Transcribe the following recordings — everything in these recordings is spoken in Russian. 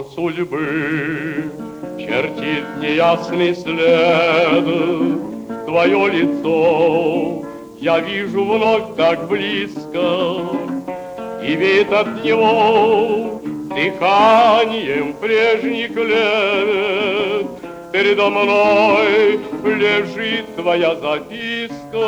Узор судьбы чертит неясный след. Твое лицо я вижу вновь так близко, и веет от него дыханием прежних лет. Передо мной лежит твоя записка.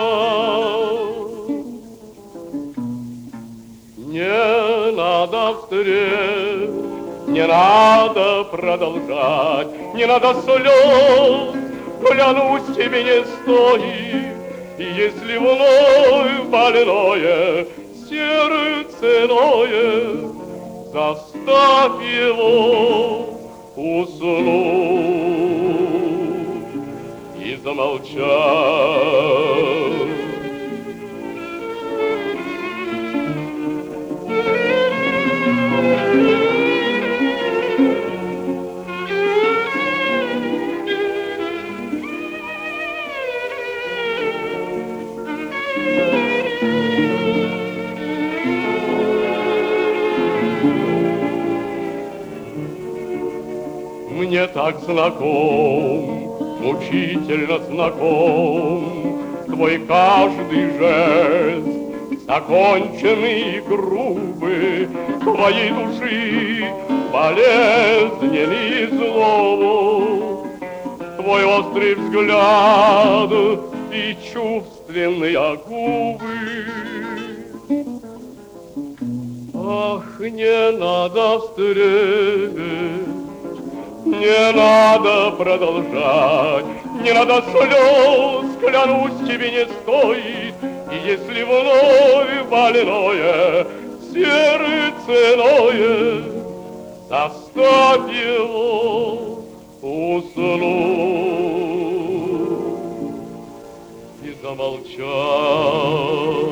Не надо встреч, не надо продолжать, не надо слез, клянусь, тебе не стоит. И если вновь больное сердце ноет, заставь его уснуть и замолчать. Мне так знаком, мучительно знаком твой каждый жест, законченный и грубый, твоей души болезненный и злобу, твой острый взгляд и чувственные губы. Ах, не надо встреч, не надо продолжать, не надо слез, клянусь, тебе не стоит. И если вновь больное сердце ноет, заставь его уснуть и замолчать.